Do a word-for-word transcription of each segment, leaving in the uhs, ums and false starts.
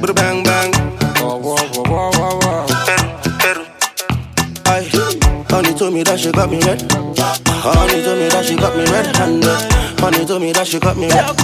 bang bang. Whoa, whoa, whoa, whoa, whoa, whoa. Aye, honey told me that she got me red. Honey told me that she got me red-handed. Honey told me that she got me red.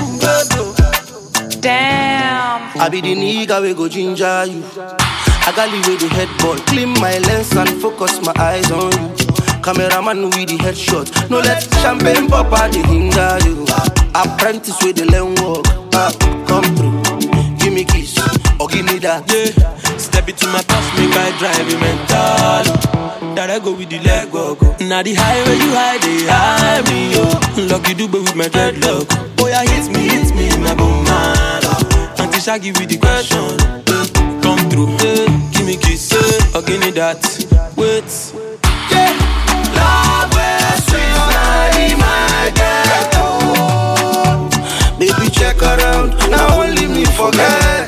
Damn. I be the nigga we go ginger you. I got the way the headboard. Clean my lens and focus my eyes on you. Cameraman with the headshot. No let champagne pop out the hinder you. Apprentice with the learn walk. Ah, come through. Give me kiss or give me that. Yeah. Step into my past, make I drive you mental. That I go with the leg go go. Now the highway you hide, they hide me, yo. Lucky do with my dreadlock. Oh yeah, hit me, hit me, my bum man. Auntie Shaggy with the question. Come through, eh. Give me kiss, eh. Or give me that. Wait. Yeah. Love where sweet honey, my girl. Baby check around, now only me forget.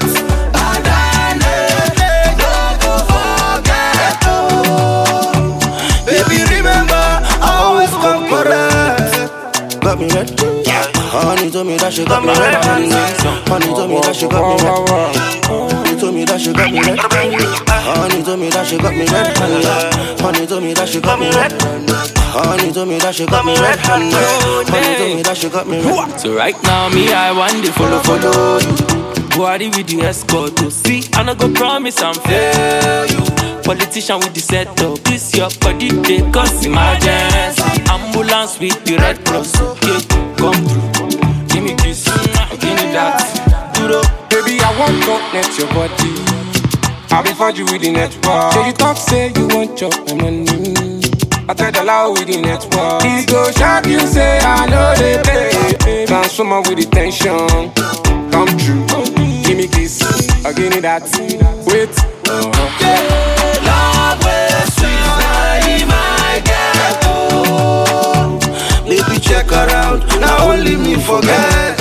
Got me red. Honey told me that she got me red. Honey told me that she got me red. Honey told me that she got me red. Honey told me that she got me red. Honey told me that she got me red. Honey told me that she got me red. Honey told me that she got me red. So right now me I want to follow follow you. Body with the escort to see. I no go promise I'm fail you. Politician with the setup. This your body they cause emergency. Ambulance with the red cross. Okay, come through. Give me kiss, give me that. Duro. Baby, I want to connect your body. I'll be find you with the network. So you talk, say you want your money. I tell the loud with the network. He go shock you, say I know they play. Transformer with the tension. Come true, give me kiss, or give me that. Wait, uh-huh. Yeah. Love where sweet honey, my girl. Baby check around, now only me forget.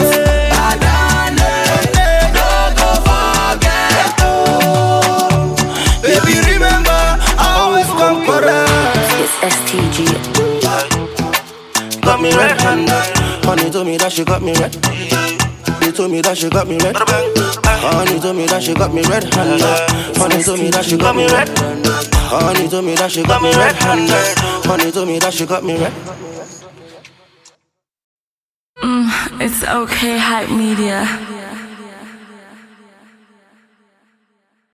Don't go forget. Baby remember, I always come correct. It's S T G. Got me red-handed. Honey told me that she got me red. Honey told me that she got me red. Honey told me that she got me red handed. Honey told me that she got me red. Honey told me that she got me red handed. Honey told me that she got me red. Mm, it's okay, hype media.